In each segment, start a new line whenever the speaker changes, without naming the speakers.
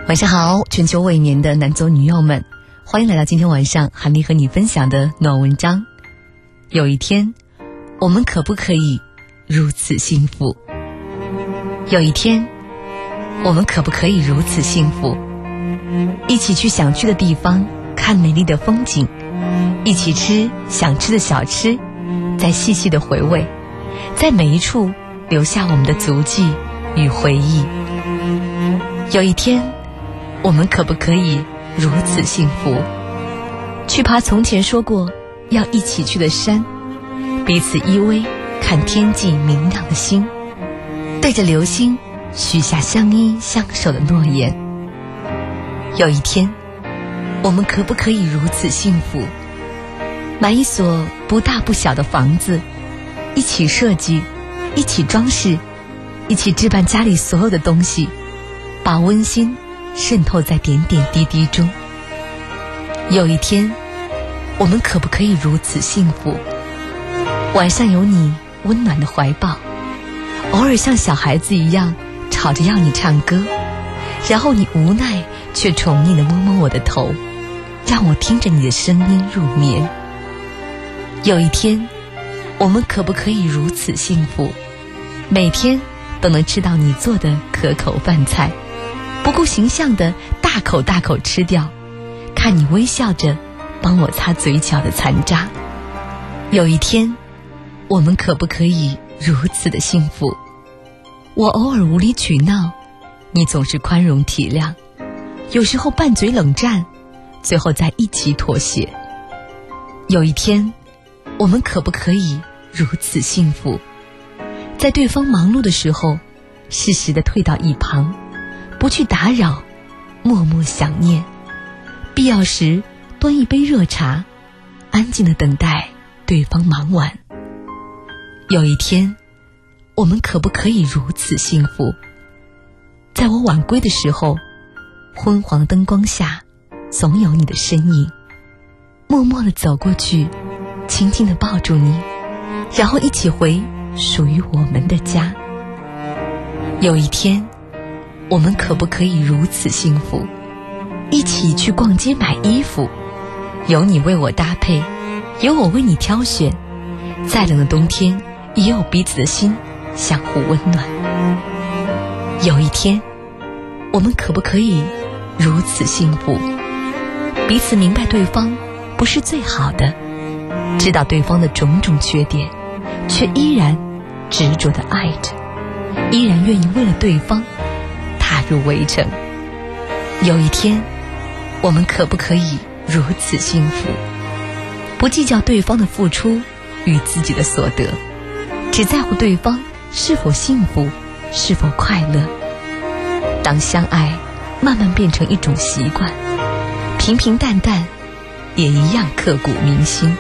晚上好，全球未眠的男左女右们，欢迎来到今天晚上韩丽和你分享的暖文章。有一天，我们可不可以如此幸福？有一天，我们可不可以如此幸福？一起去想去的地方，看美丽的风景，一起吃想吃的小吃，再细细的回味，在每一处留下我们的足迹与回忆。有一天，我们可不可以如此幸福？去爬从前说过要一起去的山，彼此依偎，看天际明亮的星，对着流星许下相依相守的诺言。有一天，我们可不可以如此幸福？买一所不大不小的房子，一起设计，一起装饰，一起置办家里所有的东西，把温馨渗透在点点滴滴中。有一天，我们可不可以如此幸福？晚上有你温暖的怀抱，偶尔像小孩子一样吵着要你唱歌，然后你无奈却宠溺地摸摸我的头，让我听着你的声音入眠。有一天，我们可不可以如此幸福？每天都能吃到你做的可口饭菜，不顾形象的大口大口吃掉，看你微笑着帮我擦嘴角的残渣。有一天，我们可不可以如此的幸福？我偶尔无理取闹，你总是宽容体谅，有时候拌嘴冷战，最后在一起妥协。有一天，我们可不可以如此幸福？在对方忙碌的时候，适时地退到一旁，不去打扰，默默想念，必要时端一杯热茶，安静地等待对方忙完。有一天，我们可不可以如此幸福？在我晚归的时候，昏黄灯光下总有你的身影，默默地走过去，轻轻地抱住你，然后一起回属于我们的家。有一天，我们可不可以如此幸福？一起去逛街买衣服，有你为我搭配，有我为你挑选，再冷的冬天也有彼此的心相互温暖。有一天，我们可不可以如此幸福？彼此明白对方不是最好的，知道对方的种种缺点，却依然执着地爱着，依然愿意为了对方踏入围城。有一天，我们可不可以如此幸福？不计较对方的付出与自己的所得，只在乎对方是否幸福，是否快乐。当相爱慢慢变成一种习惯，平平淡淡也一样刻骨铭心。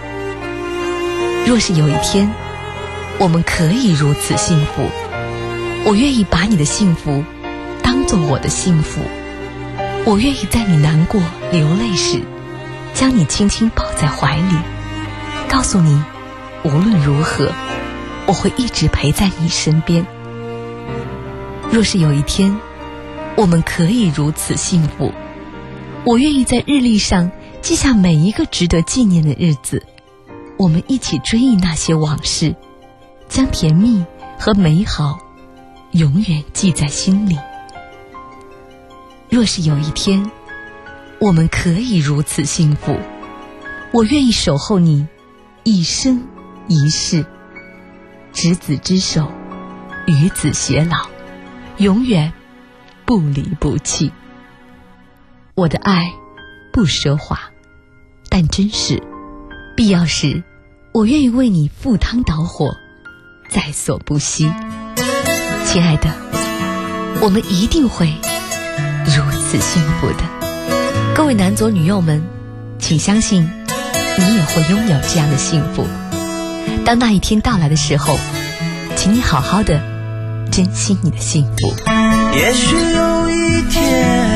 若是有一天，我们可以如此幸福，我愿意把你的幸福当作我的幸福，我愿意在你难过流泪时，将你轻轻抱在怀里，告诉你无论如何，我会一直陪在你身边。若是有一天，我们可以如此幸福，我愿意在日历上记下每一个值得纪念的日子，我们一起追忆那些往事，将甜蜜和美好永远记在心里。若是有一天，我们可以如此幸福，我愿意守候你一生一世，执子之手，与子偕老，永远不离不弃。我的爱不奢华，但真实，必要时我愿意为你赴汤蹈火，在所不惜。亲爱的，我们一定会如此幸福的。各位男左女右们，请相信你也会拥有这样的幸福。当那一天到来的时候，请你好好的珍惜你的幸福。
也许有一天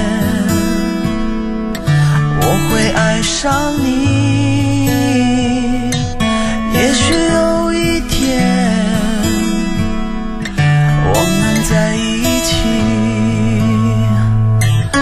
我会爱上你，也许有一天我们在一起。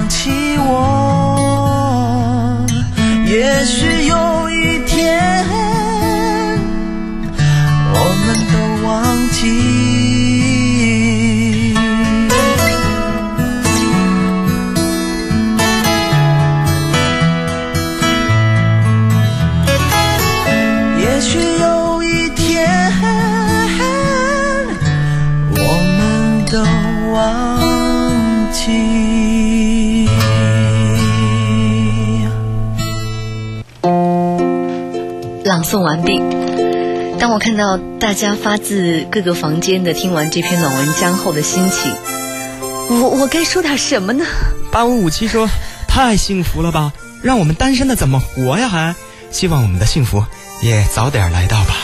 忘记我，也许有一天我们都忘记。也许有一天我们都忘记。
朗诵完毕。当我看到大家发自各个房间的听完这篇暖文章后的心情，我该说点什么呢
？8557说，太幸福了吧，让我们单身的怎么活呀还？希望我们的幸福也早点来到吧。